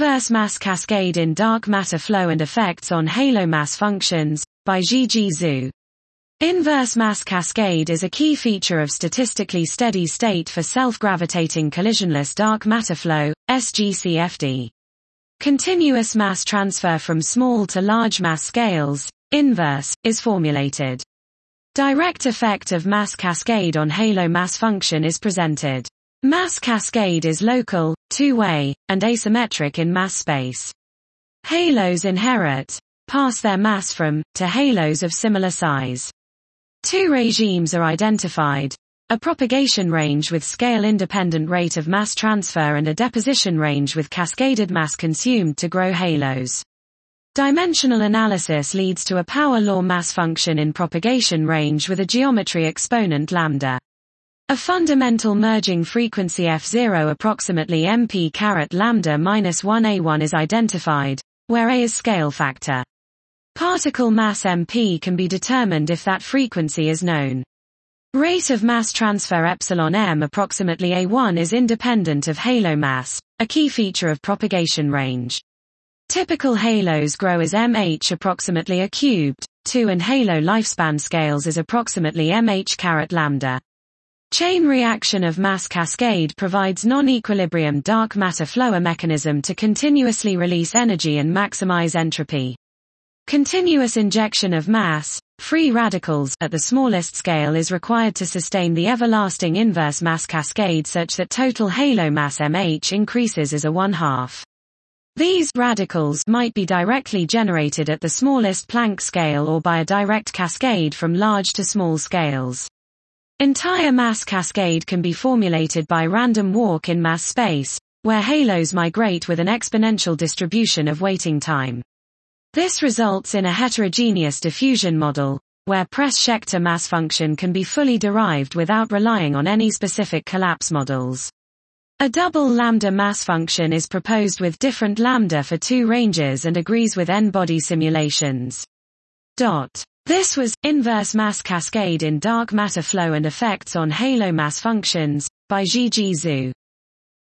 Inverse mass cascade in dark matter flow and effects on halo mass functions, by Zhiji Zhu. Inverse mass cascade is a key feature of statistically steady state for self-gravitating collisionless dark matter flow, SGCFD. Continuous mass transfer from small to large mass scales, inverse, is formulated. Direct effect of mass cascade on halo mass function is presented. Mass cascade is local, two-way, and asymmetric in mass space. Halos pass their mass from, to halos of similar size. Two regimes are identified: a propagation range with scale-independent rate of mass transfer and a deposition range with cascaded mass consumed to grow halos. Dimensional analysis leads to a power law mass function in propagation range with a geometry exponent lambda. A fundamental merging frequency F0 approximately MP caret lambda minus 1 A1 is identified, where A is scale factor. Particle mass MP can be determined if that frequency is known. Rate of mass transfer epsilon m approximately A1 is independent of halo mass, a key feature of propagation range. Typical halos grow as mh approximately a cubed, 2 and halo lifespan scales is approximately mh caret lambda. Chain reaction of mass cascade provides non-equilibrium dark matter flow mechanism to continuously release energy and maximize entropy. Continuous injection of mass, free radicals, at the smallest scale is required to sustain the everlasting inverse mass cascade such that total halo mass mh increases as a 1/2. These radicals might be directly generated at the smallest Planck scale or by a direct cascade from large to small scales. Entire mass cascade can be formulated by random walk in mass space, where halos migrate with an exponential distribution of waiting time. This results in a heterogeneous diffusion model, where Press-Schechter mass function can be fully derived without relying on any specific collapse models. A double lambda mass function is proposed with different lambda for two ranges and agrees with n-body simulations. This was Inverse Mass Cascade in Dark Matter Flow and Effects on Halo Mass Functions, by Zhiji Zhu.